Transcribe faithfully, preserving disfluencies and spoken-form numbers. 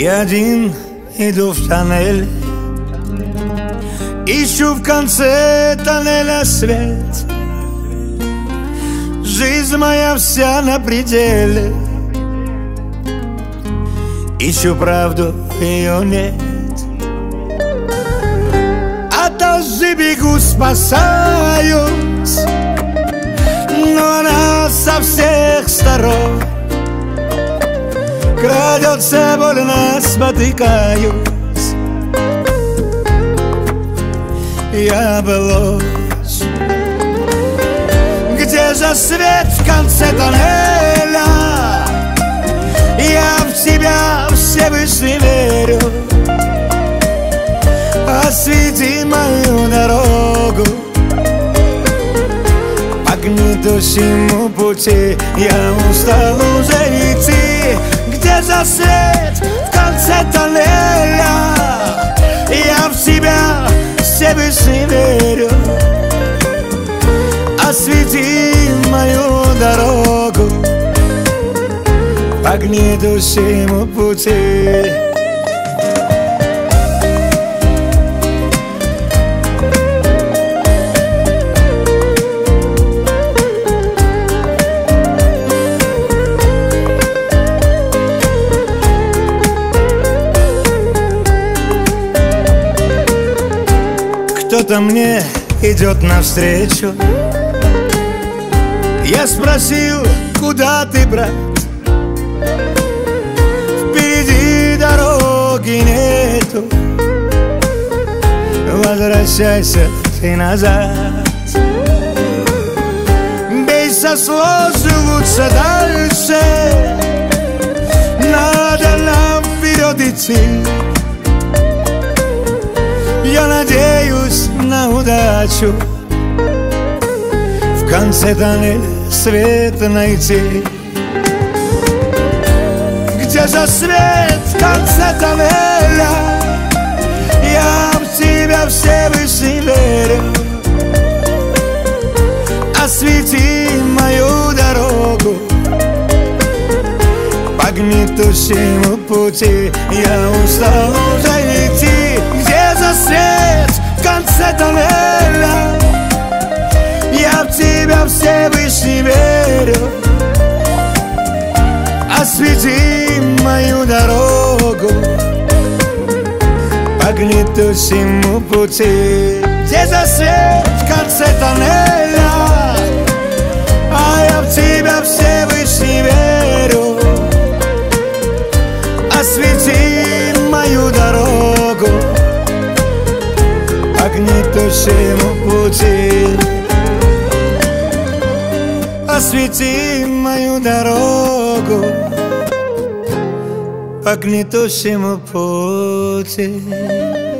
Я один иду в тоннель, ищу в конце тоннеля свет. Жизнь моя вся на пределе, ищу правду, ее нет. От лжи бегу, спасаюсь, но она со всех сторон крадется, больно спотыкаюсь. Я был ложь. Где же свет в конце тоннеля? Я в тебя Всевышний верю. Освети мою дорогу по гнетущему пути. Я устал уже идти. Где же свет в конце тоннеля? Я в тебя Всевышний верю. Освети мою дорогу по гнетущему пути. Кто-то мне идет навстречу. Я спросил, куда ты, брат? Впереди дороги нету. Возвращайся ты назад. Бейся с ложью, лучше дальше. Надо нам вперед идти. Я надеюсь на удачу в конце тоннеля свет найти. Где же свет в конце тоннеля? Я в тебя Всевышний верю. Освети мою дорогу по гнетущему пути. Я устал уже идти. Где же свет в конце тоннеля? Я в тебя Всевышний верю. Освети мою дорогу по гнетущему пути. Где же свет в конце тоннеля? А я в тебя Всевышний верю. Освети мою дорогу по гнетущему пути. Освети мою дорогу по гнетущему пути.